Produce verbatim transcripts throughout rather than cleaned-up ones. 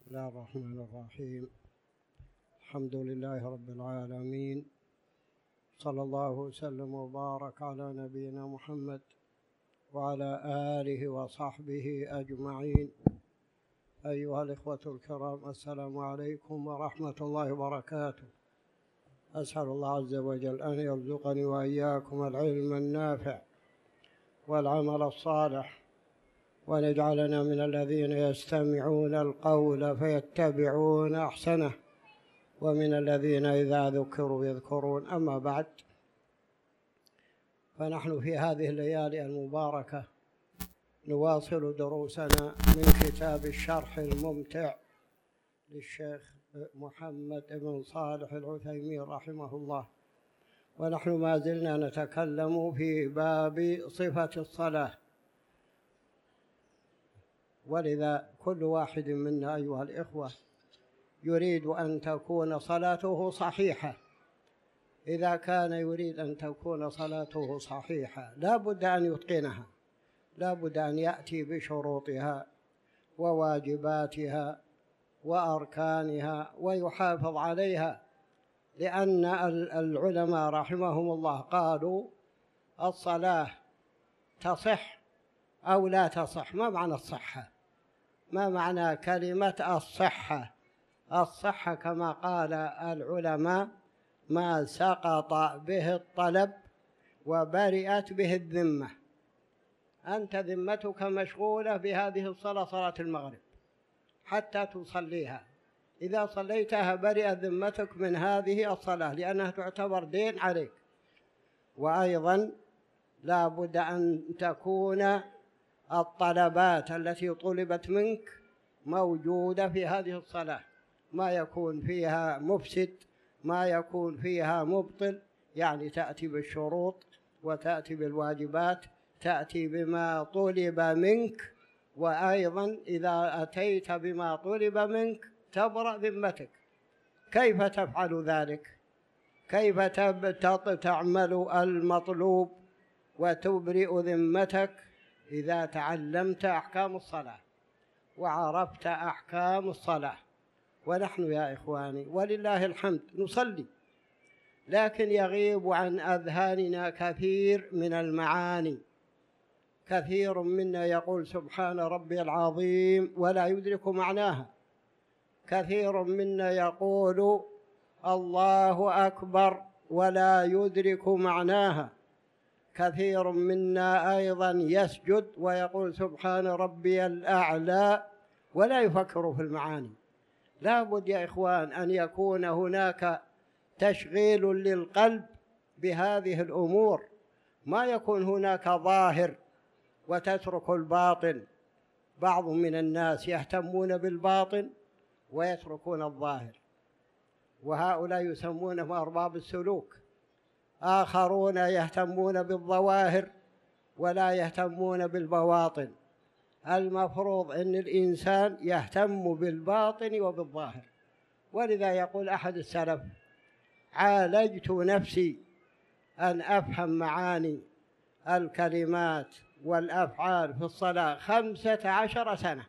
بسم الله الرحمن الرحيم. الحمد لله رب العالمين، صلى الله وسلم وبارك على نبينا محمد وعلى آله وصحبه أجمعين. أيها الإخوة الكرام، السلام عليكم ورحمة الله وبركاته. أسأل الله عز وجل أن يرزقني وإياكم العلم النافع والعمل الصالح، وأن يجعلنا من الذين يستمعون القول فيتبعون أحسنه، ومن الذين إذا ذكروا يذكرون. أما بعد، فنحن في هذه الليالي المباركة نواصل دروسنا من كتاب الشرح الممتع للشيخ محمد بن صالح العثيمين رحمه الله، ونحن ما زلنا نتكلم في باب صفة الصلاة. ولذا كل واحد منا أيها الإخوة يريد أن تكون صلاته صحيحة. إذا كان يريد أن تكون صلاته صحيحة لا بد أن يتقنها، لا بد أن يأتي بشروطها وواجباتها وأركانها ويحافظ عليها، لأن العلماء رحمهم الله قالوا الصلاة تصح أو لا تصح. ما معنى الصحة؟ ما معنى كلمة الصحة؟ الصحة كما قال العلماء ما سقط به الطلب وبرئت به الذمة. أنت ذمتك مشغولة بهذه الصلاة، صلاة المغرب، حتى تصليها. إذا صليتها برئت ذمتك من هذه الصلاة، لأنها تعتبر دين عليك. وأيضا لا بد أن تكون الطلبات التي طلبت منك موجودة في هذه الصلاة، ما يكون فيها مفسد، ما يكون فيها مبطل، يعني تأتي بالشروط وتأتي بالواجبات، تأتي بما طلب منك. وأيضا إذا أتيت بما طلب منك تبرأ ذمتك. كيف تفعل ذلك؟ كيف تعمل المطلوب وتبرئ ذمتك؟ إذا تعلمت أحكام الصلاة وعرفت أحكام الصلاة. ونحن يا إخواني ولله الحمد نصلي، لكن يغيب عن أذهاننا كثير من المعاني. كثير منا يقول سبحان ربي العظيم ولا يدرك معناها. كثير منا يقول الله أكبر ولا يدرك معناها. كثير منا أيضا يسجد ويقول سبحان ربي الأعلى ولا يفكر في المعاني. لا بد يا إخوان أن يكون هناك تشغيل للقلب بهذه الأمور، ما يكون هناك ظاهر وتترك الباطن. بعض من الناس يهتمون بالباطن ويتركون الظاهر، وهؤلاء يسمونهم أرباب السلوك. آخرون يهتمون بالظواهر ولا يهتمون بالبواطن. المفروض أن الإنسان يهتم بالباطن وبالظاهر. ولذا يقول أحد السلف: عالجت نفسي أن أفهم معاني الكلمات والأفعال في الصلاة خمسة عشر سنة،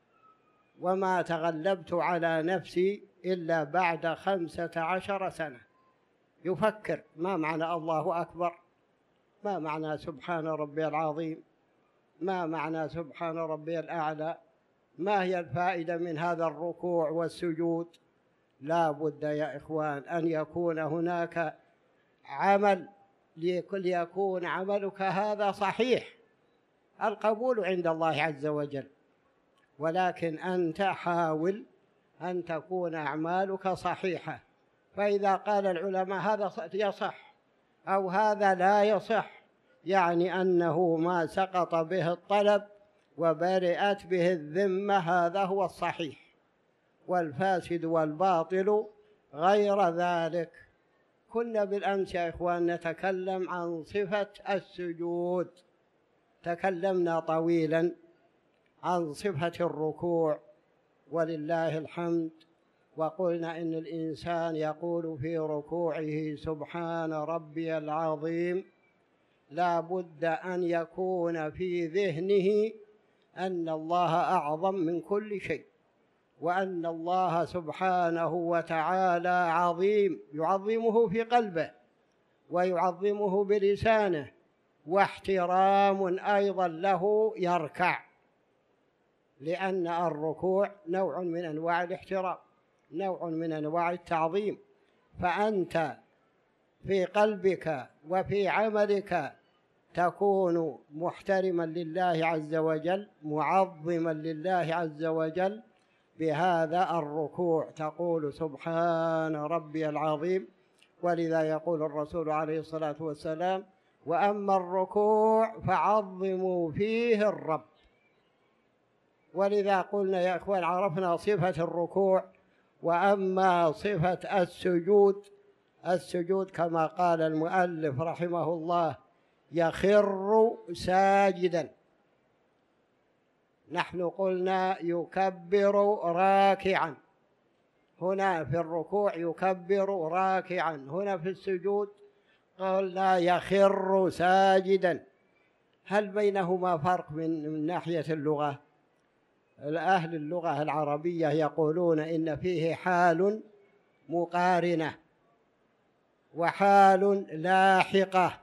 وما تغلبت على نفسي إلا بعد خمسة عشر سنة. يفكر ما معنى الله أكبر، ما معنى سبحان ربي العظيم، ما معنى سبحان ربي الأعلى، ما هي الفائدة من هذا الركوع والسجود. لا بد يا إخوان أن يكون هناك عمل، ليكون عملك هذا صحيح، القبول عند الله عز وجل. ولكن أنت حاول أن تكون أعمالك صحيحة. فإذا قال العلماء هذا يصح أو هذا لا يصح، يعني أنه ما سقط به الطلب وبرئت به الذمة، هذا هو الصحيح. والفاسد والباطل غير ذلك. كنا بالأمس يا إخوان نتكلم عن صفة السجود، تكلمنا طويلا عن صفة الركوع ولله الحمد، وقلنا إن الإنسان يقول في ركوعه سبحان ربي العظيم، لا بد أن يكون في ذهنه أن الله أعظم من كل شيء، وأن الله سبحانه وتعالى عظيم، يعظمه في قلبه ويعظمه بلسانه، واحترام أيضا له يركع، لأن الركوع نوع من أنواع الاحترام، نوع من أنواع التعظيم. فأنت في قلبك وفي عملك تكون محترما لله عز وجل، معظما لله عز وجل بهذا الركوع، تقول سبحان ربي العظيم. ولذا يقول الرسول عليه الصلاة والسلام: وأما الركوع فعظموا فيه الرب. ولذا قلنا يا إخوان عرفنا صفة الركوع. وأما صفة السجود، السجود كما قال المؤلف رحمه الله: يخر ساجدا. نحن قلنا يكبر راكعا، هنا في الركوع يكبر راكعا، هنا في السجود قلنا يخر ساجدا. هل بينهما فرق من, من ناحية اللغة؟ أهل اللغة العربية يقولون إن فيه حال مقارنة وحال لاحقة،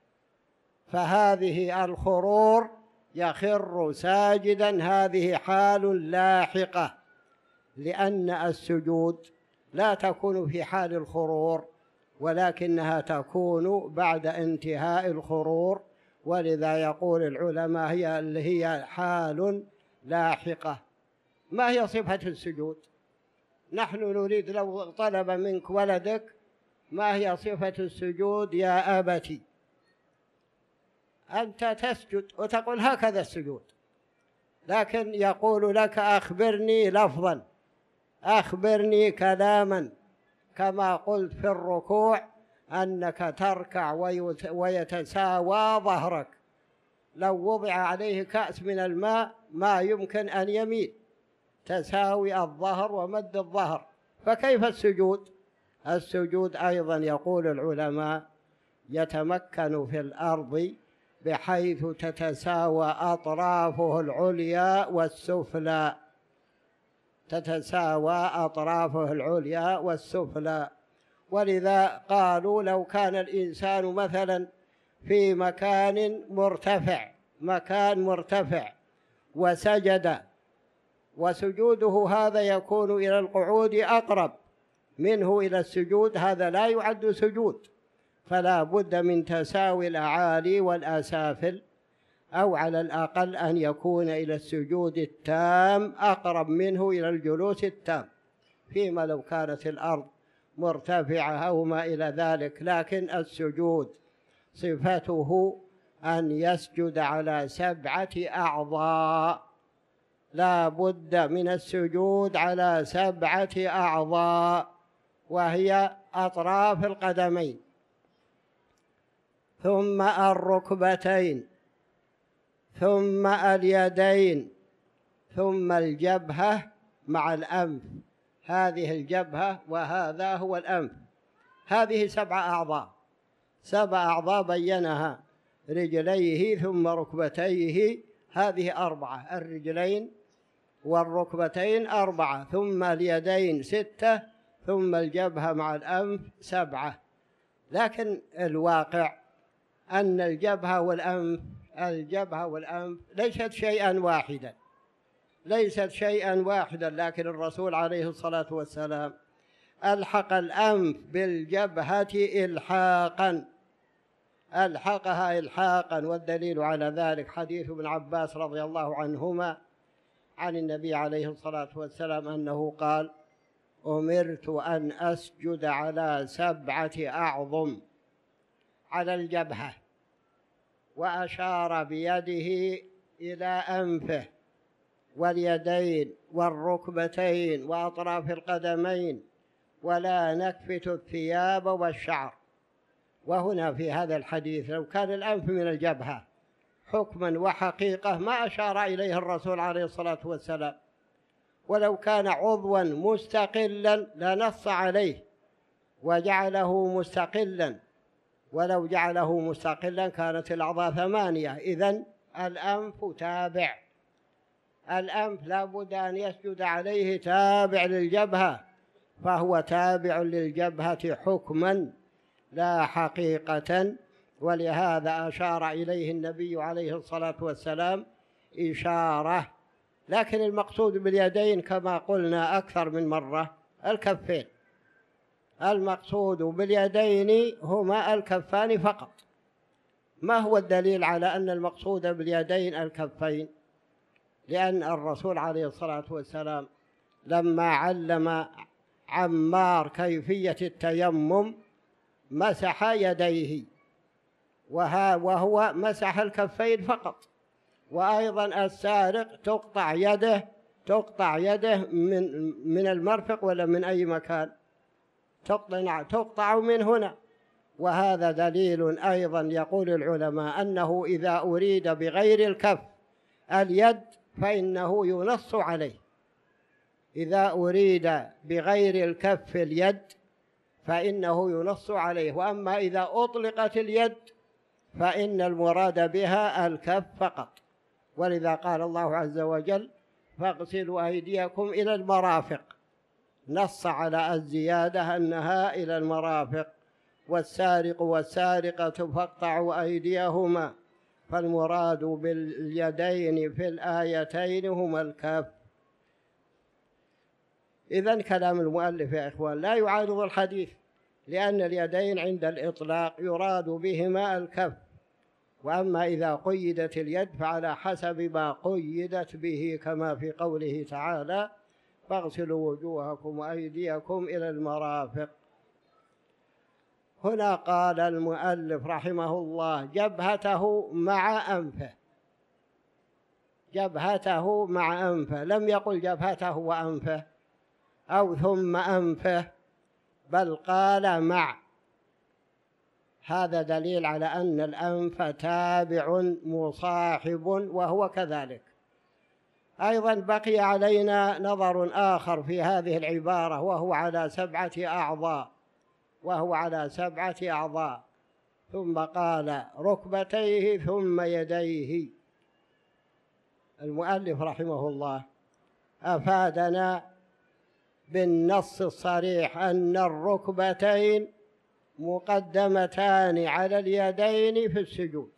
فهذه الخرور يخر ساجدا هذه حال لاحقة، لأن السجود لا تكون في حال الخرور ولكنها تكون بعد انتهاء الخرور، ولذا يقول العلماء هي اللي هي حال لاحقة. ما هي صفة السجود؟ نحن نريد لو طلب منك ولدك: ما هي صفة السجود يا أبتي؟ أنت تسجد وتقول هكذا السجود، لكن يقول لك: أخبرني لفظا، أخبرني كلاما، كما قلت في الركوع أنك تركع ويتساوى ظهرك، لو وضع عليه كأس من الماء ما يمكن أن يميل، تساوي الظهر ومد الظهر. فكيف السجود؟ السجود أيضا يقول العلماء يتمكن في الأرض بحيث تتساوى أطرافه العليا والسفلى، تتساوى أطرافه العليا والسفلى. ولذا قالوا لو كان الإنسان مثلا في مكان مرتفع، مكان مرتفع وسجد، وسجوده هذا يكون إلى القعود أقرب منه إلى السجود، هذا لا يعد سجود، فلا بد من تساوي الأعالي والأسافل، أو على الأقل أن يكون إلى السجود التام أقرب منه إلى الجلوس التام، فيما لو كانت الأرض مرتفعة أو ما إلى ذلك. لكن السجود صفته أن يسجد على سبعة أعضاء، لا بد من السجود على سبعة أعضاء، وهي أطراف القدمين، ثم الركبتين، ثم اليدين، ثم الجبهة مع الأنف، هذه الجبهة وهذا هو الأنف، هذه سبع أعضاء، سبع أعضاء بينها: رجليه ثم ركبتيه، هذه أربعة، الرجلين والركبتين أربعة، ثم اليدين ستة، ثم الجبهة مع الأنف سبعة. لكن الواقع أن الجبهة والأنف الجبهة والأنف ليست شيئا واحدا، ليست شيئا واحدا، لكن الرسول عليه الصلاة والسلام ألحق الأنف بالجبهة إلحاقا، ألحقها إلحاقا. والدليل على ذلك حديث ابن عباس رضي الله عنهما عن النبي عليه الصلاة والسلام أنه قال: أمرت أن أسجد على سبعة أعظم، على الجبهة، وأشار بيده إلى أنفه واليدين والركبتين وأطراف القدمين، ولا نكفت الثياب والشعر. وهنا في هذا الحديث لو كان الأنف من الجبهة حكما وحقيقة ما أشار إليه الرسول عليه الصلاة والسلام، ولو كان عضوا مستقلا لنص عليه وجعله مستقلا، ولو جعله مستقلا كانت الأعضاء ثمانية، إذن الأنف تابع، الأنف لا بد أن يسجد عليه تابع للجبهة، فهو تابع للجبهة حكما لا حقيقة، ولهذا أشار إليه النبي عليه الصلاة والسلام إشارة. لكن المقصود باليدين كما قلنا أكثر من مرة الكفين، المقصود باليدين هما الكفان فقط. ما هو الدليل على أن المقصود باليدين الكفين؟ لأن الرسول عليه الصلاة والسلام لما علم عمار كيفية التيمم مسح يديه، وهو مسح الكفين فقط. وأيضا السارق تقطع يده تقطع يده من من المرفق ولا من أي مكان، تقطع تقطع من هنا. وهذا دليل أيضا يقول العلماء أنه إذا أريد بغير الكف اليد فإنه ينص عليه. إذا أريد بغير الكف اليد فإنه ينص عليه. وأما إذا أطلقت اليد فإن المراد بها الكف فقط. ولذا قال الله عز وجل فاغسلوا أيديكم إلى المرافق، نص على الزيادة أنها إلى المرافق. والسارق والسارقة فاقطعوا أيديهما، فالمراد باليدين في الآيتين هما الكف. إذن كلام المؤلف يا إخوان لا يعارض الحديث، لأن اليدين عند الإطلاق يراد بهما الكف. وأما إذا قيدت اليد فعلى حسب ما قيدت به، كما في قوله تعالى فاغسلوا وجوهكم وأيديكم إلى المرافق. هنا قال المؤلف رحمه الله جبهته مع أنفه، جبهته مع أنفه، لم يقل جبهته وأنفه أو ثم أنفه، بل قال مع. هذا دليل على أن الأنف تابع مصاحب، وهو كذلك. أيضا بقي علينا نظر آخر في هذه العبارة، وهو على سبعة أعضاء وهو على سبعة أعضاء ثم قال ركبتيه ثم يديه. المؤلف رحمه الله أفادنا بالنص الصريح أن الركبتين مقدمتان على اليدين في السجود،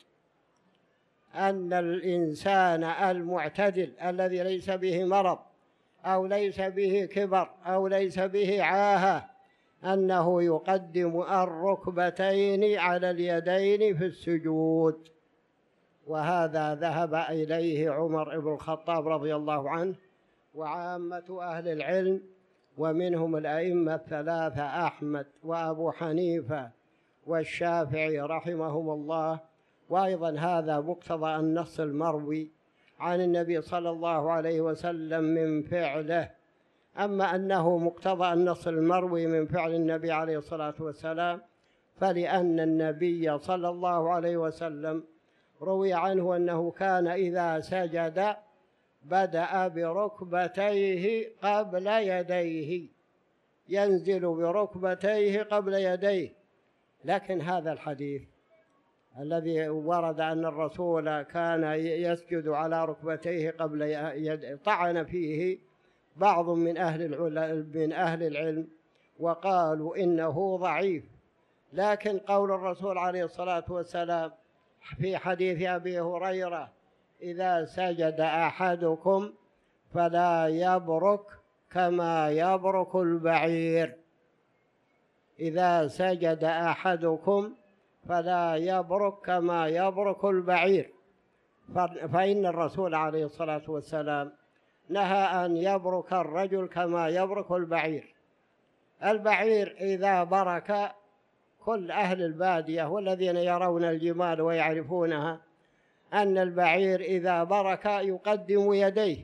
أن الإنسان المعتدل الذي ليس به مرض أو ليس به كبر أو ليس به عاهة أنه يقدم الركبتين على اليدين في السجود. وهذا ذهب إليه عمر بن الخطاب رضي الله عنه وعامة أهل العلم، ومنهم الأئمة الثلاثة أحمد وأبو حنيفة والشافعي رحمهم الله. وأيضا هذا مقتضى النص المروي عن النبي صلى الله عليه وسلم من فعله. أما أنه مقتضى النص المروي من فعل النبي عليه الصلاة والسلام فلأن النبي صلى الله عليه وسلم روي عنه أنه كان إذا سجد بدأ بركبتيه قبل يديه، ينزل بركبتيه قبل يديه. لكن هذا الحديث الذي ورد أن الرسول كان يسجد على ركبتيه قبل يديه طعن فيه بعض من أهل من أهل العلم وقالوا إنه ضعيف. لكن قول الرسول عليه الصلاة والسلام في حديث أبي هريرة إذا سجد أحدكم فلا يبرك كما يبرك البعير، إذا سجد أحدكم فلا يبرك كما يبرك البعير، فإن الرسول عليه الصلاة والسلام نهى أن يبرك الرجل كما يبرك البعير. البعير إذا برك، كل أهل البادية والذين يرون الجمال ويعرفونها أن البعير إذا برك يقدم يديه،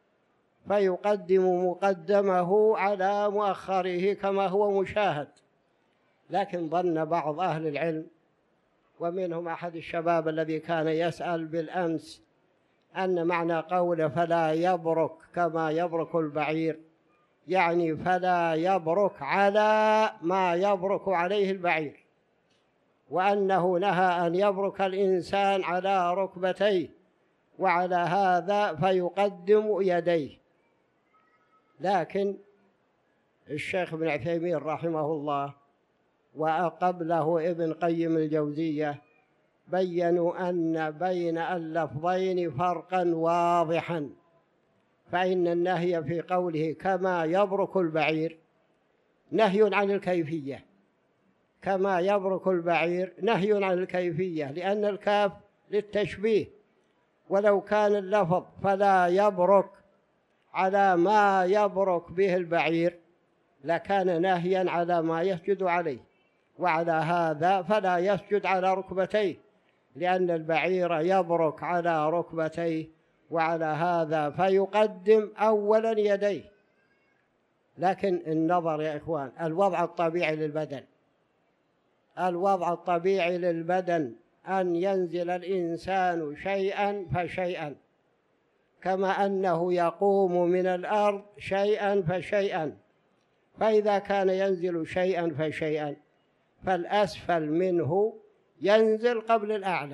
فيقدم مقدمه على مؤخره كما هو مشاهد. لكن ظن بعض أهل العلم ومنهم أحد الشباب الذي كان يسأل بالأمس أن معنى قوله فلا يبرك كما يبرك البعير يعني فلا يبرك على ما يبرك عليه البعير، وأنه نهى أن يبرك الإنسان على ركبتيه، وعلى هذا فيقدم يديه. لكن الشيخ ابن عثيمين رحمه الله وقبله ابن قيم الجوزية بيّنوا أن بين اللفظين فرقا واضحا، فإن النهي في قوله كما يبرك البعير نهي عن الكيفية، كما يبرك البعير نهي عن الكيفية، لأن الكاف للتشبيه، ولو كان اللفظ فلا يبرك على ما يبرك به البعير لكان نهيا على ما يسجد عليه، وعلى هذا فلا يسجد على ركبتيه، لأن البعير يبرك على ركبتيه، وعلى هذا فيقدم أولا يديه. لكن النظر يا إخوان، الوضع الطبيعي للبدن، الوضع الطبيعي للبدن أن ينزل الإنسان شيئا فشيئا، كما أنه يقوم من الأرض شيئا فشيئا، فإذا كان ينزل شيئا فشيئا فالأسفل منه ينزل قبل الأعلى،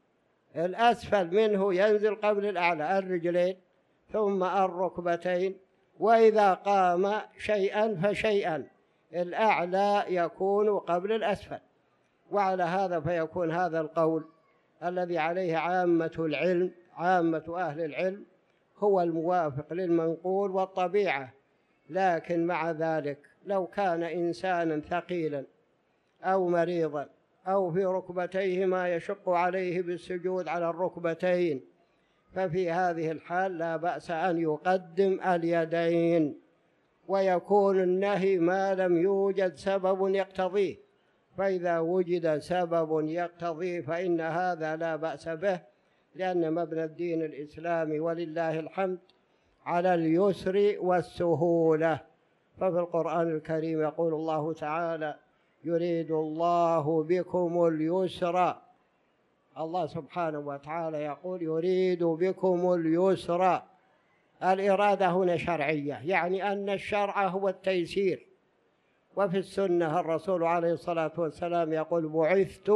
الأسفل منه ينزل قبل الأعلى، الرجلين ثم الركبتين، وإذا قام شيئا فشيئا الأعلى يكون قبل الأسفل. وعلى هذا فيكون هذا القول الذي عليه عامة العلم، عامة أهل العلم، هو الموافق للمنقول والطبيعة. لكن مع ذلك لو كان إنسانا ثقيلا أو مريضا أو في ركبتيه ما يشق عليه بالسجود على الركبتين، ففي هذه الحال لا بأس أن يقدم اليدين، ويكون النهي ما لم يوجد سبب يقتضيه، فإذا وجد سبب يقتضيه فإن هذا لا بأس به، لأن مبنى الدين الإسلامي ولله الحمد على اليسر والسهولة. ففي القرآن الكريم يقول الله تعالى: يريد الله بكم اليسر. الله سبحانه وتعالى يقول يريد بكم اليسر. الإرادة هنا شرعية، يعني أن الشرع هو التيسير. وفي السنة الرسول عليه الصلاة والسلام يقول: بعثت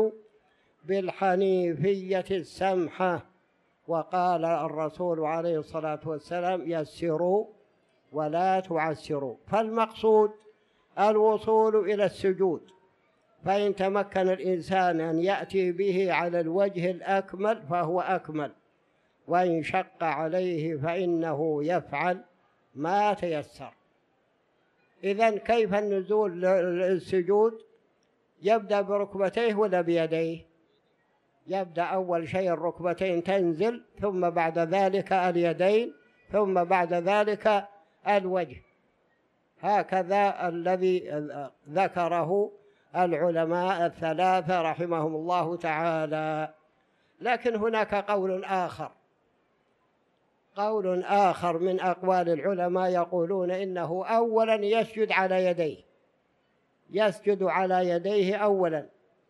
بالحنيفية السمحة. وقال الرسول عليه الصلاة والسلام: يسروا ولا تعسروا. فالمقصود الوصول إلى السجود، فإن تمكن الإنسان أن يأتي به على الوجه الأكمل فهو أكمل، وإن شق عليه فإنه يفعل ما تيسر. إذن كيف النزول للسجود؟ يبدأ بركبتيه ولا بيديه؟ يبدأ أول شيء الركبتين تنزل، ثم بعد ذلك اليدين، ثم بعد ذلك الوجه. هكذا الذي ذكره العلماء الثلاثة رحمهم الله تعالى. لكن هناك قول آخر، قول آخر من أقوال العلماء يقولون إنه أولا يسجد على يديه، يسجد على يديه أولا.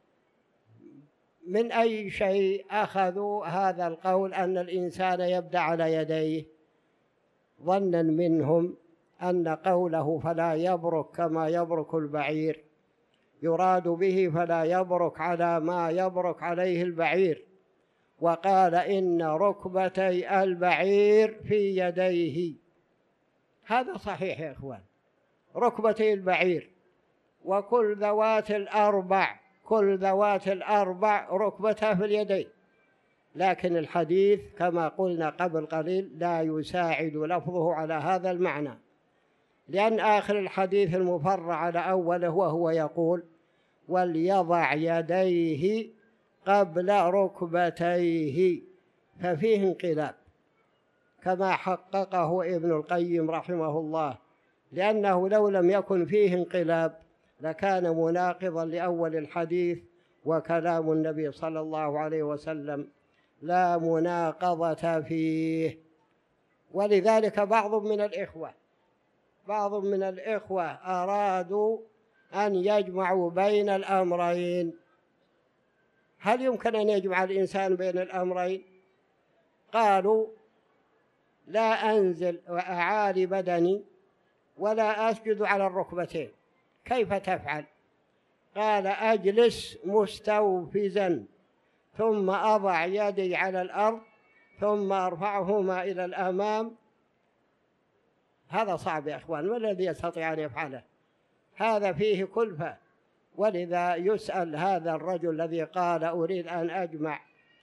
من أي شيء أخذوا هذا القول أن الإنسان يبدأ على يديه؟ ظنا منهم أن قوله فلا يبرك كما يبرك البعير يراد به فلا يبرك على ما يبرك عليه البعير، وقال إن ركبتي البعير في يديه. هذا صحيح يا إخوان، ركبتي البعير وكل ذوات الأربع، كل ذوات الأربع ركبتها في اليدين. لكن الحديث كما قلنا قبل قليل لا يساعد لفظه على هذا المعنى، لأن آخر الحديث المفرع على أوله وهو يقول: وليضع يديه قبل ركبتيه، ففيه انقلاب كما حققه ابن القيم رحمه الله، لأنه لو لم يكن فيه انقلاب لكان مناقضا لأول الحديث، وكلام النبي صلى الله عليه وسلم لا مناقضة فيه. ولذلك بعض من الإخوة بعض من الإخوة أرادوا أن يجمعوا بين الأمرين. هل يمكن أن يجمع الإنسان بين الأمرين؟ قالوا: لا أنزل وأعالي بدني ولا أسجد على الركبتين، كيف تفعل؟ قال: أجلس مستوفزا ثم أضع يدي على الأرض ثم أرفعهما إلى الأمام، هذا صعب يا أخوان، ما الذي يستطيع أن يفعله؟ هذا فيه كلفة. ولذا يسأل هذا الرجل الذي قال أريد أن أجمع،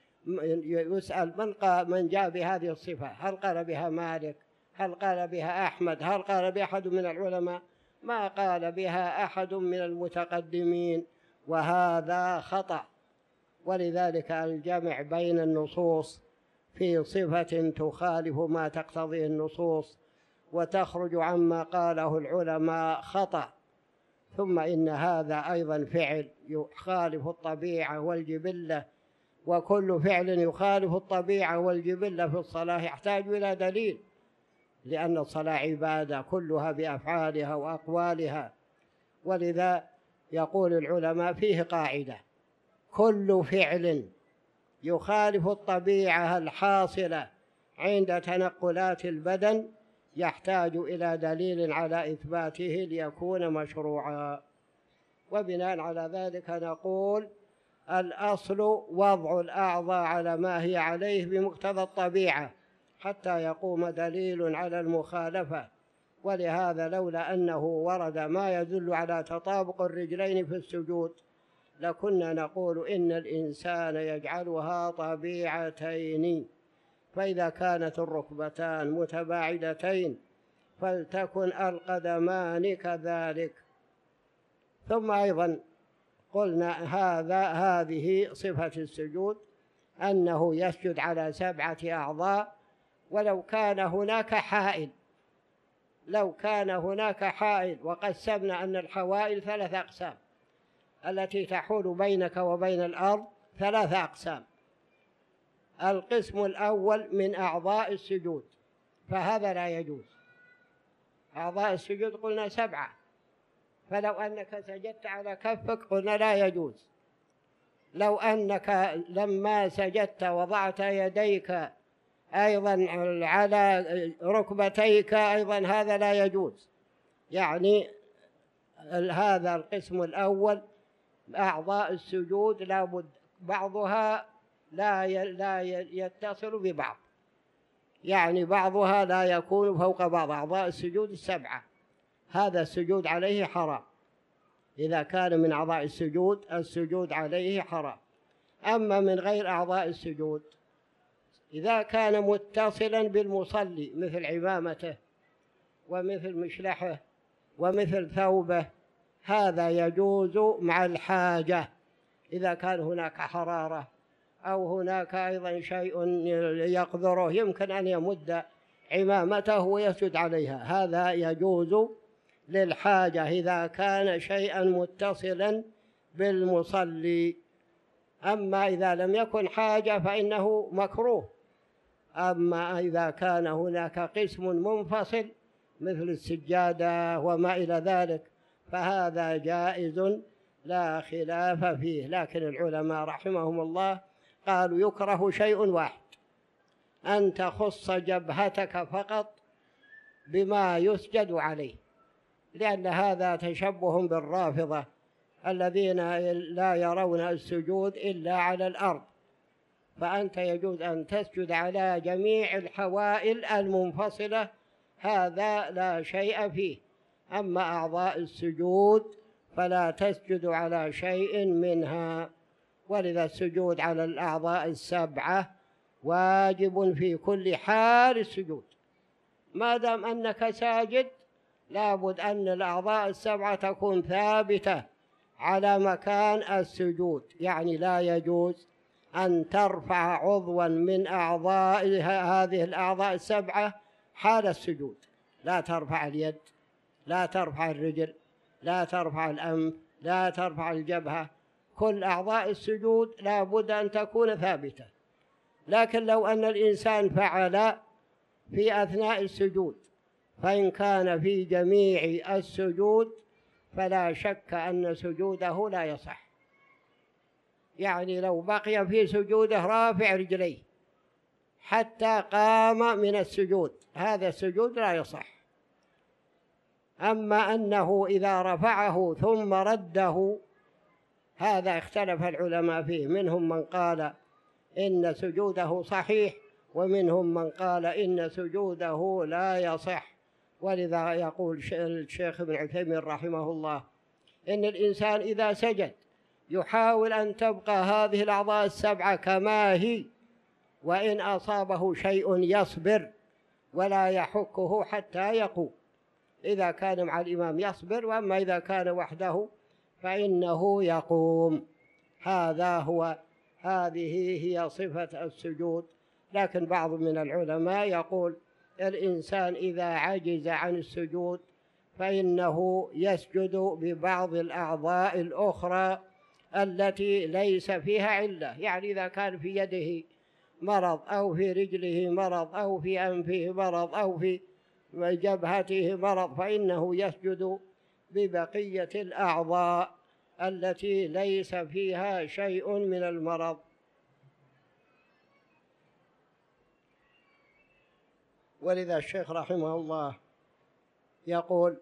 يسأل من قال من جاء بهذه الصفة، هل قال بها مالك؟ هل قال بها أحمد؟ هل قال بها أحد من العلماء؟ ما قال بها أحد من المتقدمين، وهذا خطأ. ولذلك الجمع بين النصوص في صفة تخالف ما تقتضيه النصوص وتخرج عما قاله العلماء خطأ. ثم إن هذا أيضا فعل يخالف الطبيعة والجبلة، وكل فعل يخالف الطبيعة والجبلة في الصلاة يحتاج إلى دليل، لأن الصلاة عبادة كلها بأفعالها وأقوالها. ولذا يقول العلماء فيه قاعدة: كل فعل يخالف الطبيعة الحاصلة عند تنقلات البدن يحتاج إلى دليل على إثباته ليكون مشروعا. وبناء على ذلك نقول الأصل وضع الأعضاء على ما هي عليه بمقتضى الطبيعة حتى يقوم دليل على المخالفة. ولهذا لولا أنه ورد ما يدل على تطابق الرجلين في السجود لكنا نقول إن الإنسان يجعلها طبيعتين، فإذا كانت الركبتان متباعدتين فلتكن القدمان كذلك. ثم أيضا قلنا هذا هذه صفة السجود، أنه يسجد على سبعة أعضاء. ولو كان هناك حائل لو كان هناك حائل وقسمنا أن الحوائل ثلاث أقسام، التي تحول بينك وبين الأرض ثلاث أقسام. القسم الأول من أعضاء السجود، فهذا لا يجوز. أعضاء السجود قلنا سبعة، فلو أنك سجدت على كفك قلنا لا يجوز. لو أنك لما سجدت وضعت يديك أيضا على ركبتيك أيضا هذا لا يجوز. يعني هذا القسم الأول أعضاء السجود لابد بعضها لا لا يتصل ببعض، يعني بعضها لا يكون فوق بعض. أعضاء السجود السبعة هذا السجود عليه حرام، إذا كان من أعضاء السجود السجود عليه حرام. أما من غير أعضاء السجود إذا كان متصلا بالمصلي مثل عمامته ومثل مشلحه ومثل ثوبه هذا يجوز مع الحاجة، إذا كان هناك حرارة أو هناك أيضا شيء يقدره يمكن أن يمد عمامته ويسجد عليها، هذا يجوز للحاجة إذا كان شيئا متصلا بالمصلي. أما إذا لم يكن حاجة فإنه مكروه. أما إذا كان هناك قسم منفصل مثل السجادة وما إلى ذلك فهذا جائز لا خلاف فيه. لكن العلماء رحمهم الله قالوا يكره شيء واحد، أن تخص جبهتك فقط بما يسجد عليه، لأن هذا تشبه بالرافضة الذين لا يرون السجود إلا على الأرض، فأنت يجوز أن تسجد على جميع الحوائل المنفصلة، هذا لا شيء فيه. أما أعضاء السجود فلا تسجد على شيء منها. ولذا السجود على الأعضاء السبعة واجب في كل حال السجود، ما دام أنك ساجد لابد أن الأعضاء السبعة تكون ثابتة على مكان السجود. يعني لا يجوز أن ترفع عضوا من أعضاء هذه الأعضاء السبعة حال السجود، لا ترفع اليد، لا ترفع الرجل، لا ترفع الأنف، لا ترفع الجبهة، كل أعضاء السجود لا بد أن تكون ثابتة. لكن لو أن الإنسان فعل في أثناء السجود فإن كان في جميع السجود فلا شك أن سجوده لا يصح. يعني لو بقي في سجوده رافع رجليه حتى قام من السجود هذا السجود لا يصح. أما أنه إذا رفعه ثم رده هذا اختلف العلماء فيه، منهم من قال إن سجوده صحيح ومنهم من قال إن سجوده لا يصح. ولذا يقول الشيخ ابن عثيمين رحمه الله إن الإنسان إذا سجد يحاول أن تبقى هذه الأعضاء السبعة كما هي، وإن أصابه شيء يصبر ولا يحكه حتى يقوم. إذا كان مع الإمام يصبر، وأما إذا كان وحده فإنه يقوم. هذا هو هذه هي صفة السجود. لكن بعض من العلماء يقول الإنسان إذا عجز عن السجود فإنه يسجد ببعض الأعضاء الأخرى التي ليس فيها علة، يعني إذا كان في يده مرض أو في رجله مرض أو في أنفه مرض أو في جبهته مرض فإنه يسجد ببقية الأعضاء التي ليس فيها شيء من المرض. ولذا الشيخ رحمه الله يقول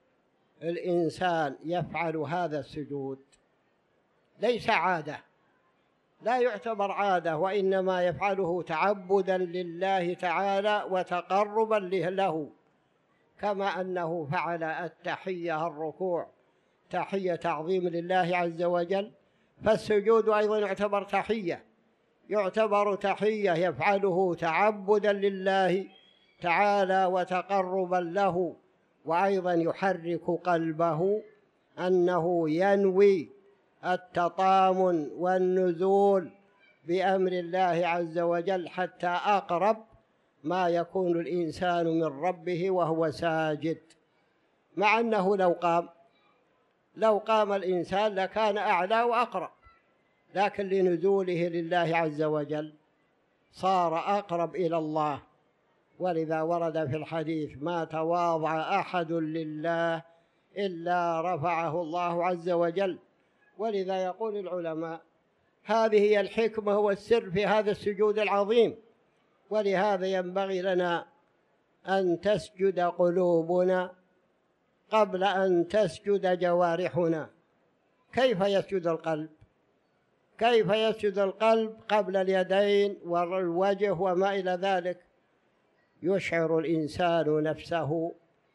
الإنسان يفعل هذا السجود ليس عادة، لا يعتبر عادة، وإنما يفعله تعبدا لله تعالى وتقربا له، كما أنه فعل التحية الركوع تحية تعظيم لله عز وجل، فالسجود أيضا يعتبر تحية يعتبر تحية يفعله تعبدا لله تعالى وتقربا له، وأيضا يحرك قلبه أنه ينوي التطامن والنزول بأمر الله عز وجل حتى أقرب ما يكون الإنسان من ربه وهو ساجد. مع أنه لو قام لو قام الإنسان لكان أعلى وأقرب، لكن لنزوله لله عز وجل صار أقرب إلى الله. ولذا ورد في الحديث ما تواضع أحد لله إلا رفعه الله عز وجل. ولذا يقول العلماء هذه هي الحكمة والسر في هذا السجود العظيم. ولهذا ينبغي لنا أن تسجد قلوبنا قبل أن تسجد جوارحنا. كيف يسجد القلب؟ كيف يسجد القلب قبل اليدين والوجه وما إلى ذلك؟ يشعر الإنسان نفسه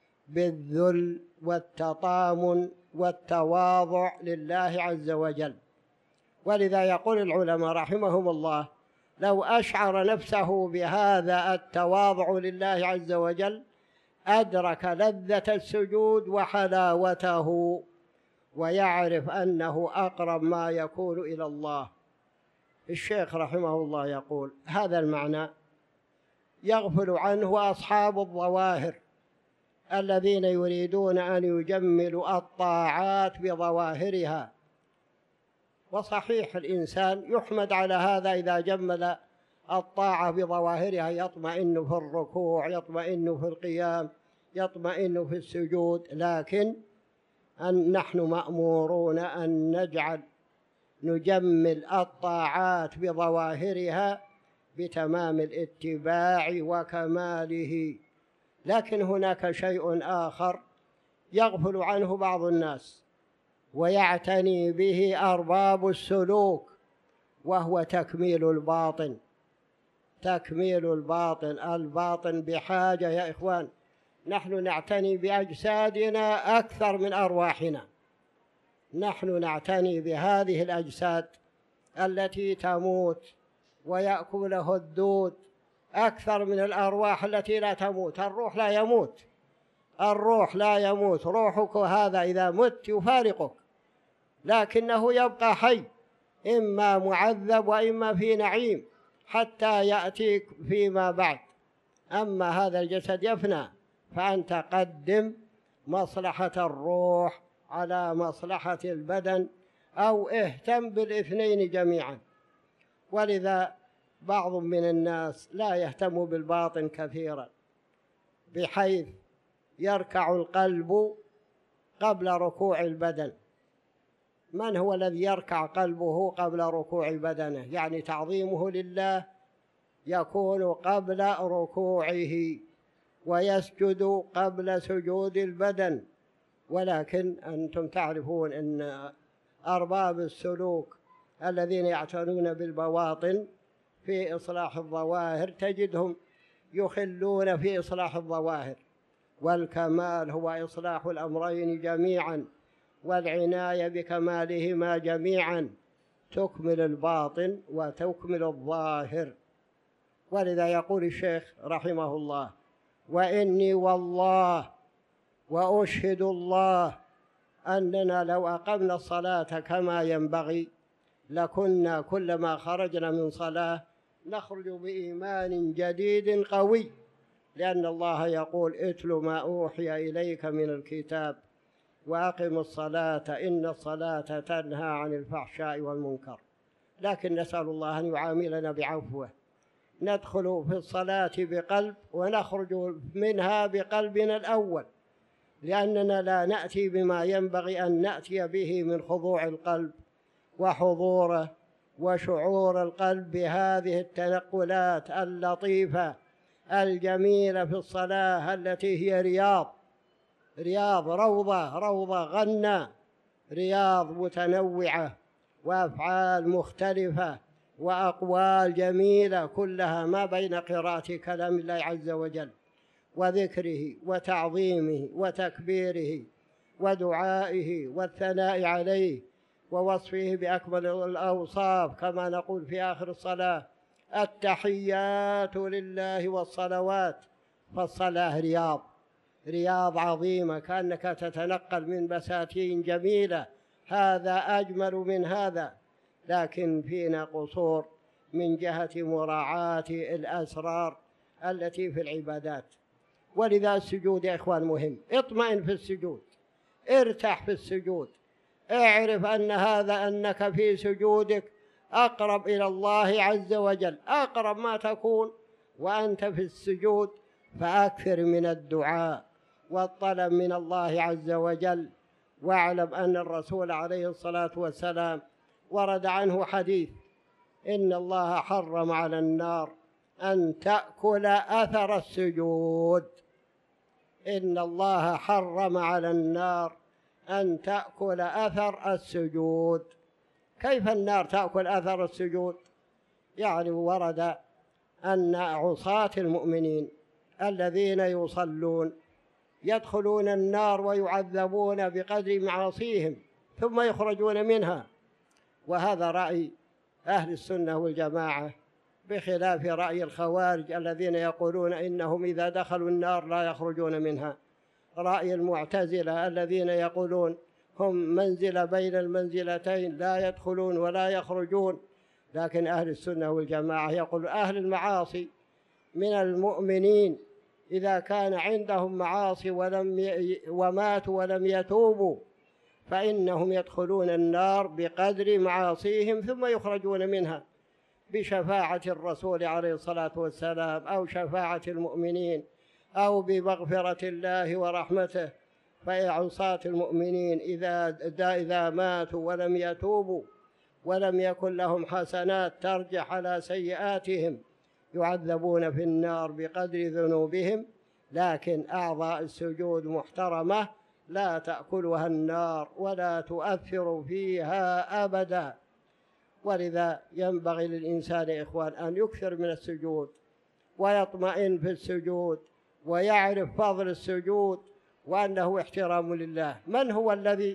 بالذل والتطامن والتواضع لله عز وجل. ولذا يقول العلماء رحمهم الله لو أشعر نفسه بهذا التواضع لله عز وجل أدرك لذة السجود وحلاوته، ويعرف أنه أقرب ما يكون إلى الله. الشيخ رحمه الله يقول هذا المعنى يغفل عنه أصحاب الظواهر الذين يريدون أن يجملوا الطاعات بظواهرها. وصحيح الإنسان يحمد على هذا إذا جمل الطاعة بظواهرها، يطمئن في الركوع، يطمئن في القيام، يطمئن في السجود، لكن أن نحن مأمورون أن نجعل نجمل الطاعات بظواهرها بتمام الاتباع وكماله. لكن هناك شيء آخر يغفل عنه بعض الناس ويعتني به أرباب السلوك، وهو تكميل الباطن. تكميل الباطن، الباطن بحاجة يا إخوان. نحن نعتني بأجسادنا أكثر من أرواحنا. نحن نعتني بهذه الأجساد التي تموت ويأكلها الدود أكثر من الأرواح التي لا تموت. الروح لا يموت، الروح لا يموت. روحك هذا إذا مت يفارقك، لكنه يبقى حي، إما معذب وإما في نعيم حتى يأتيك فيما بعد. أما هذا الجسد يفنى، فأنت قدم مصلحة الروح على مصلحة البدن، أو اهتم بالاثنين جميعا. ولذا بعض من الناس لا يهتم بالباطن كثيرا، بحيث يركع القلب قبل ركوع البدن. من هو الذي يركع قلبه قبل ركوع بدنه؟ يعني تعظيمه لله يكون قبل ركوعه، ويسجد قبل سجود البدن. ولكن أنتم تعرفون أن أرباب السلوك الذين يعتنون بالبواطن في إصلاح الظواهر، تجدهم يخلون في إصلاح الظواهر، والكمال هو إصلاح الأمرين جميعا والعناية بكمالهما جميعا، تكمل الباطن وتكمل الظاهر. ولذا يقول الشيخ رحمه الله: وإني والله وأشهد الله أننا لو أقمنا الصلاة كما ينبغي لكنا كلما خرجنا من صلاة نخرج بإيمان جديد قوي، لأن الله يقول: اتل ما أوحي إليك من الكتاب وأقم الصلاة إن الصلاة تنهى عن الفحشاء والمنكر. لكن نسأل الله أن يعاملنا بعفوه، ندخل في الصلاة بقلب ونخرج منها بقلبنا الأول، لأننا لا نأتي بما ينبغي أن نأتي به من خضوع القلب وحضوره وشعور القلب بهذه التنقلات اللطيفة الجميلة في الصلاة التي هي رياض رياض روضة روضة غنى، رياض متنوعة وأفعال مختلفة وأقوال جميلة كلها ما بين قراءة كلام الله عز وجل وذكره وتعظيمه وتكبيره ودعائه والثناء عليه ووصفه بأكمل الأوصاف، كما نقول في آخر الصلاة: التحيات لله والصلوات. فالصلاة رياض رياض عظيمة، كأنك تتنقل من بساتين جميلة، هذا أجمل من هذا، لكن فينا قصور من جهة مراعاة الأسرار التي في العبادات. ولذا السجود يا إخوان مهم، اطمئن في السجود، ارتاح في السجود، اعرف أن هذا أنك في سجودك أقرب إلى الله عز وجل، أقرب ما تكون وأنت في السجود، فأكثر من الدعاء والطلب من الله عز وجل. واعلم أن الرسول عليه الصلاة والسلام ورد عنه حديث: إن الله حرم على النار أن تأكل أثر السجود. إن الله حرم على النار أن تأكل أثر السجود. كيف النار تأكل أثر السجود؟ يعني ورد أن عصاة المؤمنين الذين يصلون يدخلون النار ويعذبون بقدر معاصيهم ثم يخرجون منها، وهذا رأي أهل السنة والجماعة، بخلاف رأي الخوارج الذين يقولون إنهم إذا دخلوا النار لا يخرجون منها، رأي المعتزلة الذين يقولون هم منزلة بين المنزلتين لا يدخلون ولا يخرجون. لكن أهل السنة والجماعة يقول أهل المعاصي من المؤمنين إذا كان عندهم معاصي ولم ي... وماتوا ولم يتوبوا فإنهم يدخلون النار بقدر معاصيهم ثم يخرجون منها بشفاعة الرسول عليه الصلاة والسلام أو شفاعة المؤمنين أو بمغفرة الله ورحمته. فعصاة المؤمنين إذا إذا ماتوا ولم يتوبوا ولم يكن لهم حسنات ترجح على سيئاتهم يعذبون في النار بقدر ذنوبهم، لكن أعضاء السجود محترمة لا تأكلها النار ولا تؤثر فيها أبدا. ولذا ينبغي للإنسان يا إخوان أن يكثر من السجود ويطمئن في السجود ويعرف فضل السجود وأنه احترام لله. من هو الذي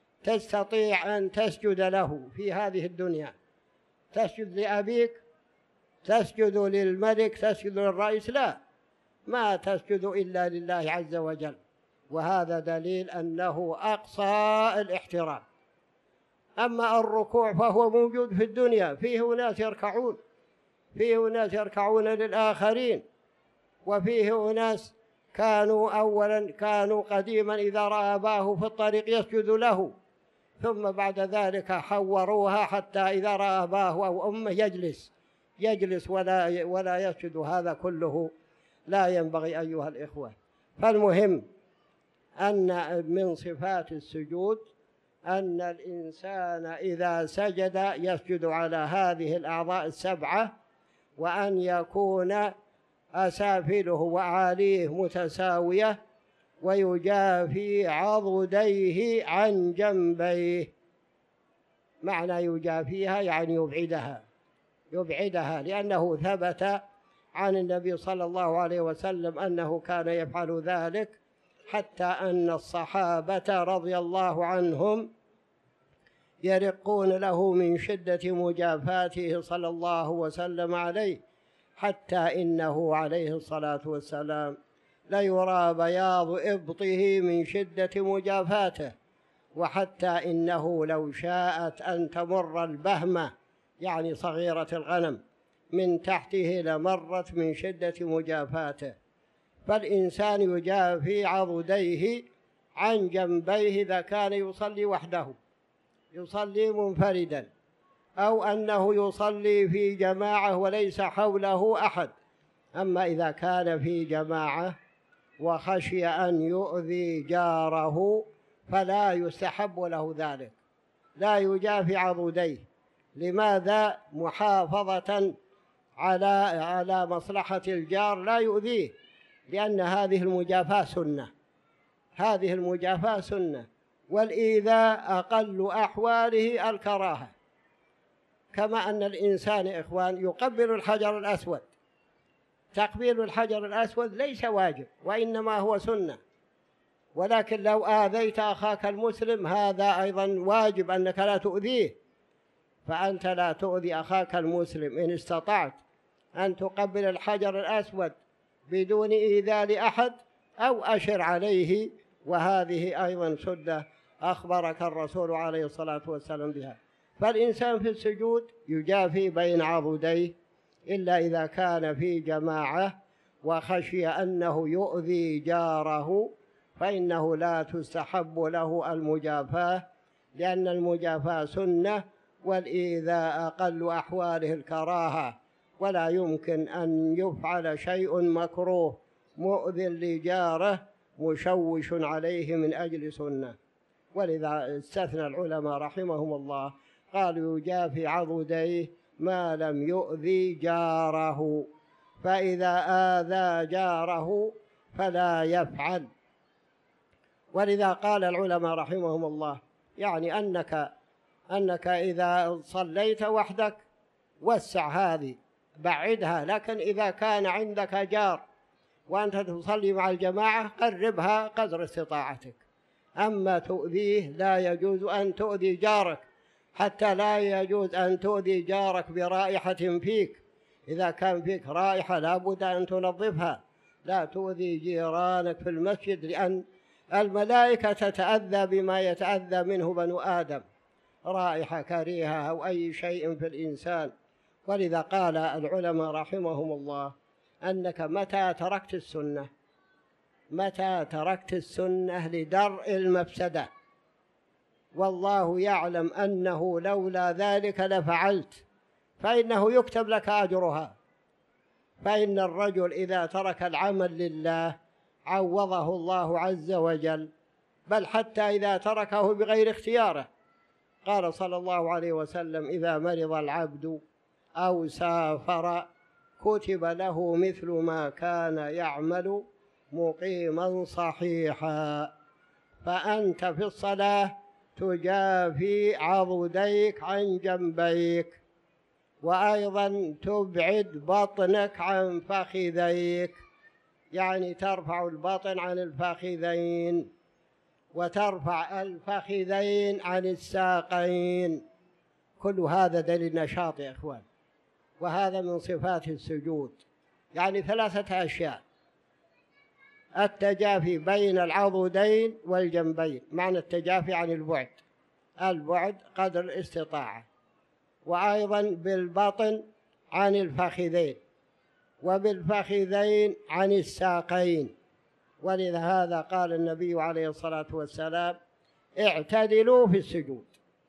تستطيع أن تسجد له في هذه الدنيا؟ تسجد لأبيك؟ تسجد للملك؟ تسجد للرئيس؟ لا، ما تسجد إلا لله عز وجل، وهذا دليل أنه أقصى الاحترام. أما الركوع فهو موجود في الدنيا، فيه ناس يركعون، فيه ناس يركعون للآخرين، وفيه ناس كانوا أولا كانوا قديما إذا رأى أباه في الطريق يسجد له، ثم بعد ذلك حوروها حتى إذا رأى أباه أو أمه يجلس يجلس ولا ولا يسجد. هذا كله لا ينبغي أيها الإخوة. فالمهم أن من صفات السجود أن الإنسان إذا سجد يسجد على هذه الأعضاء السبعة، وأن يكون أسافله وأعاليه متساوية، ويجافي عضديه عن جنبيه. معنى يجافيها يعني يبعدها يبعدها، لأنه ثبت عن النبي صلى الله عليه وسلم أنه كان يفعل ذلك، حتى أن الصحابة رضي الله عنهم يرقون له من شدة مجافاته صلى الله وسلم عليه، حتى إنه عليه الصلاة والسلام ليرى بياض إبطه من شدة مجافاته، وحتى إنه لو شاءت أن تمر البهمة يعني صغيرة الغنم من تحته لمرت من شدة مجافاته. فالإنسان يجافي عضديه عن جنبيه إذا كان يصلي وحده، يصلي منفردا، أو أنه يصلي في جماعة وليس حوله أحد. أما إذا كان في جماعة وخشي أن يؤذي جاره فلا يستحب له ذلك، لا يجافي عضديه. لماذا؟ محافظة على على مصلحة الجار، لا يؤذيه، لأن هذه المجافاة سنة، هذه المجافاة سنة. والإيذاء أقل أحواله الكراهة، كما أن الإنسان إخوان يقبل الحجر الأسود، تقبيل الحجر الأسود ليس واجب وإنما هو سنة، ولكن لو آذيت أخاك المسلم هذا أيضا واجب أنك لا تؤذيه. فأنت لا تؤذي أخاك المسلم إن استطعت أن تقبل الحجر الأسود بدون إيذاء لأحد، أو أشر عليه، وهذه أيضا سنة أخبرك الرسول عليه الصلاة والسلام بها. فالإنسان في السجود يجافي بين عضديه، إلا إذا كان في جماعة وخشي أنه يؤذي جاره فإنه لا تستحب له المجافاة، لأن المجافاة سنة، والإيذاء أقل أحواله الكراهة، ولا يمكن أن يفعل شيء مكروه مؤذٍ لجاره مشوش عليه من أجل سنة. ولذا استثنى العلماء رحمهم الله، قالوا يجافي عضديه ما لم يؤذي جاره، فإذا آذى جاره فلا يفعل. ولذا قال العلماء رحمهم الله يعني أنك أنك إذا صليت وحدك وسع هذه، بعدها، لكن إذا كان عندك جار وأنت تصلي مع الجماعة قربها قدر استطاعتك. أما تؤذيه لا يجوز أن تؤذي جارك، حتى لا يجوز أن تؤذي جارك برائحة فيك، إذا كان فيك رائحة لا بد أن تنظفها. لا تؤذي جيرانك في المسجد، لأن الملائكة تتأذى بما يتأذى منه بنو آدم، رائحة كريهة أو أي شيء في الإنسان. ولذا قال العلماء رحمهم الله أنك متى تركت السنة، متى تركت السنة لدرء المفسدة، والله يعلم أنه لولا ذلك لفعلت، فإنه يكتب لك أجرها. فإن الرجل إذا ترك العمل لله عوضه الله عز وجل، بل حتى إذا تركه بغير اختياره. قال صلى الله عليه وسلم إذا مرض العبد أو سافر كتب له مثل ما كان يعمل مقيما صحيحا. فأنت في الصلاة تجافي عضديك عن جنبيك، وأيضا تبعد بطنك عن فخذيك، يعني ترفع البطن عن الفخذين، وترفع الفخذين عن الساقين. كل هذا دليل نشاط يا إخوان، وهذا من صفات السجود. يعني ثلاثة أشياء: التجافي بين العضدين والجنبين، معنى التجافي عن البعد، البعد قدر الاستطاعة، وأيضا بالبطن عن الفخذين، وبالفخذين عن الساقين. ولهذا قال النبي عليه الصلاة والسلام اعتدلوا في السجود،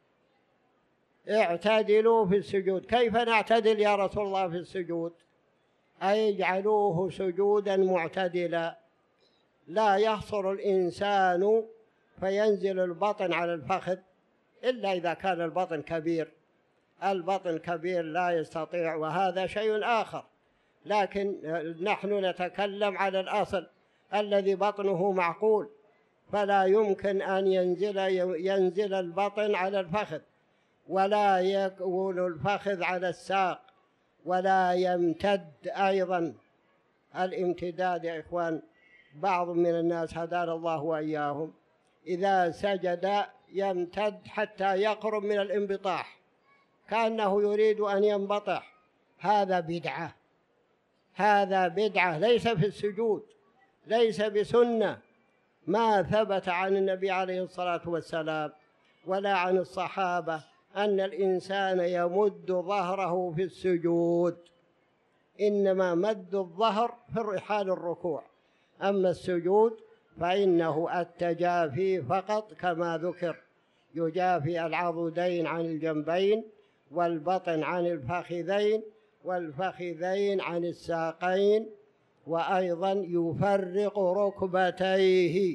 اعتدلوا في السجود. كيف نعتدل يا رسول الله في السجود؟ أي اجعلوه سجودا معتدلا، لا يحصر الإنسان فينزل البطن على الفخذ إلا إذا كان البطن كبير، البطن كبير لا يستطيع، وهذا شيء آخر. لكن نحن نتكلم على الأصل الذي بطنه معقول، فلا يمكن أن ينزل ينزل البطن على الفخذ، ولا يكون الفخذ على الساق، ولا يمتد أيضا الامتداد يا إخوان. بعض من الناس هدانا الله وإياهم إذا سجد يمتد حتى يقرب من الانبطاح كأنه يريد أن ينبطح. هذا بدعة، هذا بدعة ليس في السجود، ليس بسنة، ما ثبت عن النبي عليه الصلاة والسلام ولا عن الصحابة أن الإنسان يمد ظهره في السجود، إنما مد الظهر في حال الركوع، أما السجود فإنه التجافي فقط كما ذكر، يجافي العضدين عن الجنبين والبطن عن الفخذين والفخذين عن الساقين، وأيضا يفرق ركبتيه،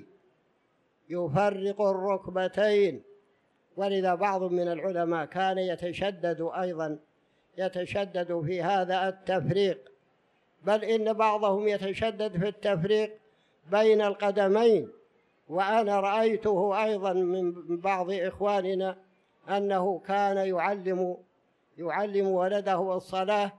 يفرق الركبتين. ولذا بعض من العلماء كان يتشدد أيضا يتشدد في هذا التفريق، بل إن بعضهم يتشدد في التفريق بين القدمين. وأنا رأيته أيضا من بعض إخواننا أنه كان يعلم يعلم ولده الصلاة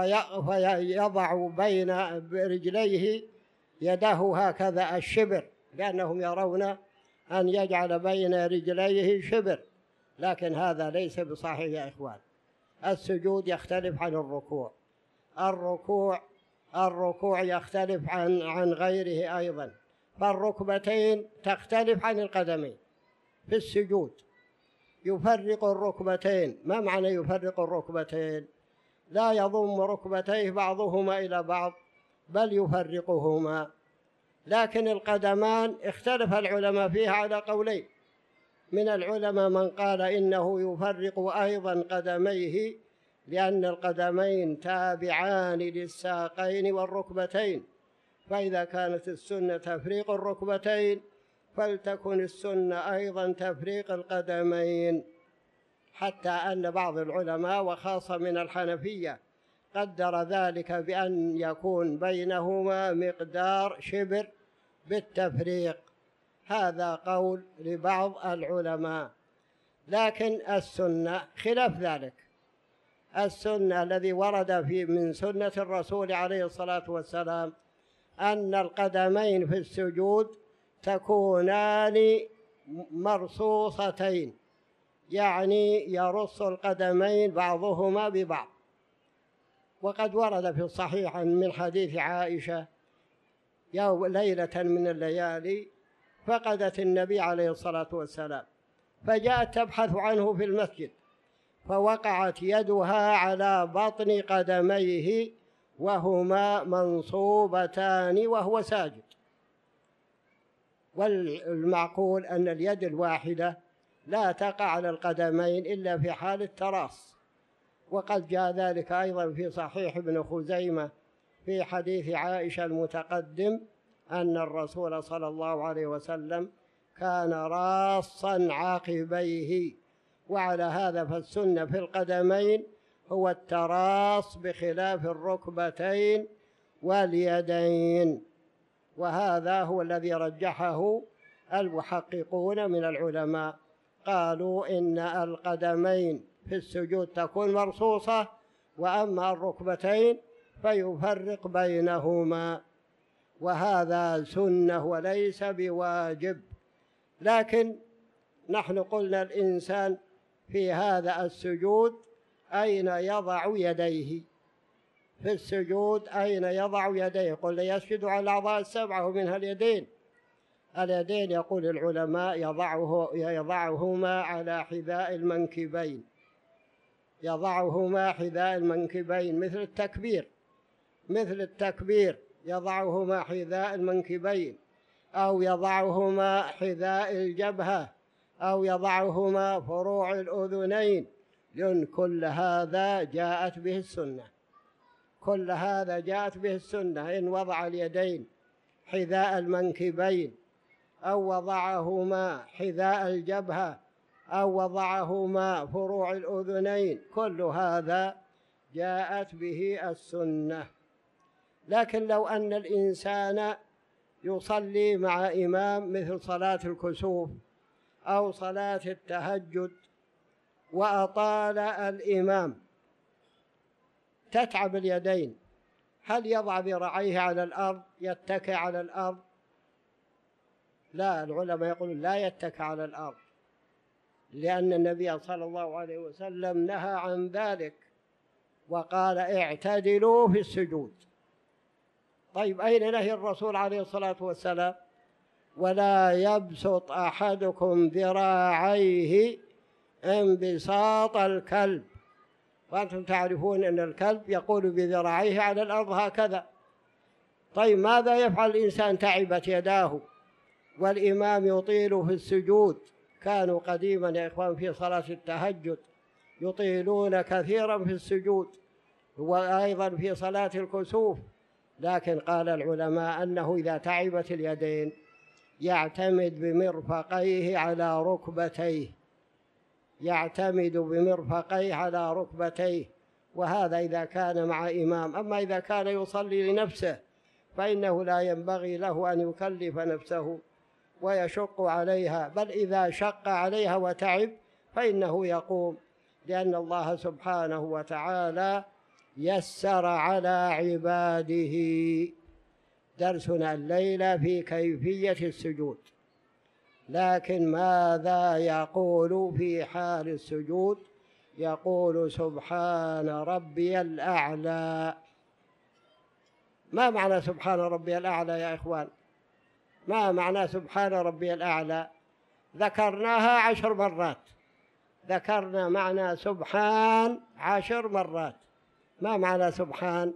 فيضع بين رجليه يده هكذا الشبر، لأنهم يرون أن يجعل بين رجليه شبر، لكن هذا ليس بصحيح يا إخوان. السجود يختلف عن الركوع، الركوع الركوع يختلف عن عن غيره أيضا، فالركبتين تختلف عن القدمين في السجود. يفرق الركبتين. ما معنى يفرق الركبتين؟ لا يضم ركبتيه بعضهما إلى بعض، بل يفرقهما. لكن القدمان اختلف العلماء فيها على قولين، من العلماء من قال إنه يفرق أيضا قدميه لأن القدمين تابعان للساقين والركبتين، فإذا كانت السنة تفريق الركبتين فلتكن السنة أيضا تفريق القدمين. حتى أن بعض العلماء وخاصة من الحنفية قدر ذلك بأن يكون بينهما مقدار شبر بالتفريق. هذا قول لبعض العلماء، لكن السنة خلاف ذلك. السنة الذي ورد في من سنة الرسول عليه الصلاة والسلام أن القدمين في السجود تكونان مرصوصتين، يعني يرص القدمين بعضهما ببعض. وقد ورد في الصحيح من حديث عائشة يوم ليلة من الليالي فقدت النبي عليه الصلاة والسلام، فجاءت تبحث عنه في المسجد، فوقعت يدها على بطن قدميه وهما منصوبتان وهو ساجد. والمعقول أن اليد الواحدة لا تقع على القدمين إلا في حال التراص. وقد جاء ذلك أيضا في صحيح ابن خزيمة في حديث عائشة المتقدم أن الرسول صلى الله عليه وسلم كان راصا عقبيه. وعلى هذا فالسنة في القدمين هو التراص بخلاف الركبتين واليدين، وهذا هو الذي رجحه المحققون من العلماء. قالوا إن القدمين في السجود تكون مرصوصة، وأما الركبتين فيفرق بينهما، وهذا سنة وليس بواجب. لكن نحن قلنا الإنسان في هذا السجود أين يضع يديه؟ في السجود أين يضع يديه؟ قلنا يسجد على الأعضاء السبعة ومنها اليدين. اليدين يقول العلماء يضعه يضعهما على حذاء المنكبين، يضعهما حذاء المنكبين مثل التكبير، مثل التكبير يضعهما حذاء المنكبين، أو يضعهما حذاء الجبهة، أو يضعهما فروع الأذنين، لأن كل هذا جاءت به السنة، كل هذا جاءت به السنة. إن وضع اليدين حذاء المنكبين أو وضعهما حذاء الجبهة أو وضعهما فروع الأذنين، كل هذا جاءت به السنة. لكن لو أن الإنسان يصلي مع إمام مثل صلاة الكسوف أو صلاة التهجد وأطال الإمام تتعب اليدين، هل يضع ذراعيه على الأرض يتكئ على الأرض؟ لا، العلماء يقولون لا يتكئ على الأرض، لأن النبي صلى الله عليه وسلم نهى عن ذلك وقال اعتدلوا في السجود. طيب أين نهي الرسول عليه الصلاة والسلام؟ ولا يبسط أحدكم ذراعيه انبساط الكلب، وأنتم تعرفون أن الكلب يقول بذراعيه على الأرض هكذا. طيب ماذا يفعل الإنسان؟ تعبت يداه والإمام يطيل في السجود. كانوا قديما يا إخوان في صلاة التهجد يطيلون كثيرا في السجود، وأيضا في صلاة الكسوف، لكن قال العلماء أنه إذا تعبت اليدين يعتمد بمرفقيه على ركبتيه، يعتمد بمرفقيه على ركبتيه، وهذا إذا كان مع إمام. أما إذا كان يصلي لنفسه فإنه لا ينبغي له أن يكلف نفسه ويشق عليها، بل إذا شق عليها وتعب فإنه يقوم، لأن الله سبحانه وتعالى يسر على عباده. درسنا الليلة في كيفية السجود، لكن ماذا يقول في حال السجود؟ يقول سبحان ربي الأعلى. ما معنى سبحان ربي الأعلى يا إخوان؟ ما معنى سبحان ربي الأعلى؟ ذكرناها عشر مرات، ذكرنا معنى سبحان عشر مرات. ما معنى سبحان؟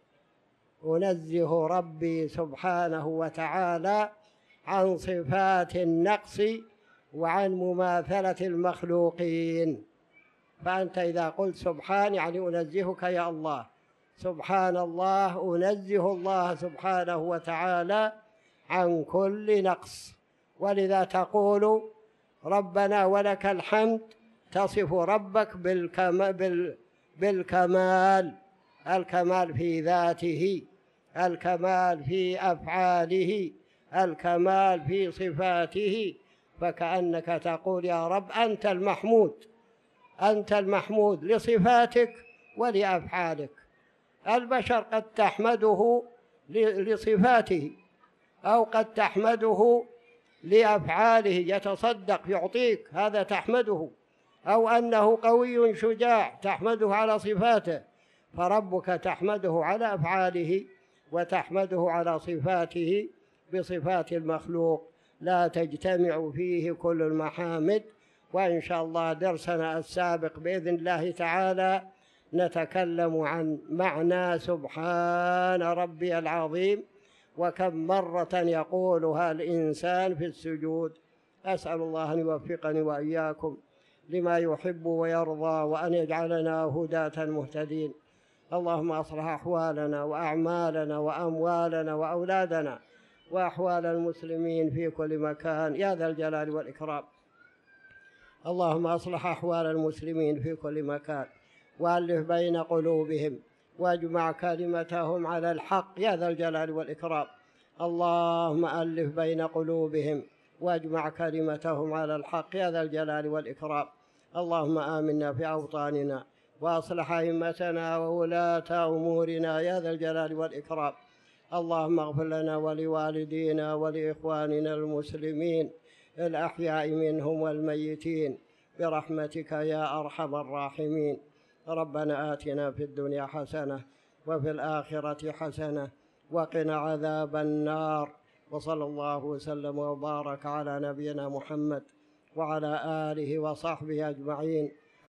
أنزه ربي سبحانه وتعالى عن صفات النقص وعن مماثلة المخلوقين. فأنت إذا قلت سبحان يعني أنزهك يا الله، سبحان الله، أنزه الله سبحانه وتعالى عن كل نقص. ولذا تقول ربنا ولك الحمد، تصف ربك بالكمال، بالكمال، الكمال في ذاته، الكمال في أفعاله، الكمال في صفاته. فكأنك تقول يا رب أنت المحمود، أنت المحمود لصفاتك ولأفعالك. البشر قد تحمده لصفاته أو قد تحمده لأفعاله، يتصدق يعطيك هذا تحمده، أو أنه قوي شجاع تحمده على صفاته. فربك تحمده على أفعاله وتحمده على صفاته بصفات المخلوق، لا تجتمع فيه كل المحامد. وإن شاء الله درسنا السابق بإذن الله تعالى نتكلم عن معنى سبحان ربي العظيم، وكم مرة يقولها الإنسان في السجود. أسأل الله أن يوفقني وإياكم لما يحب ويرضى، وأن يجعلنا هداة مهتدين. اللهم أصلح أحوالنا وأعمالنا وأموالنا وأولادنا وأحوال المسلمين في كل مكان يا ذا الجلال والإكرام. اللهم أصلح أحوال المسلمين في كل مكان، وألف بين قلوبهم، واجمع كلمتهم على الحق يا ذا الجلال والإكرام. اللهم ألف بين قلوبهم واجمع كلمتهم على الحق يا ذا الجلال والإكرام. اللهم آمنا في أوطاننا، وأصلح أئمتنا وولاة أمورنا يا ذا الجلال والإكرام. اللهم اغفر لنا ولوالدينا ولإخواننا المسلمين الأحياء منهم والميتين برحمتك يا أرحم الراحمين. ربنا آتنا في الدنيا حسنة وفي الآخرة حسنة وقنا عذاب النار. وصلى الله وسلم وبارك على نبينا محمد وعلى آله وصحبه أجمعين.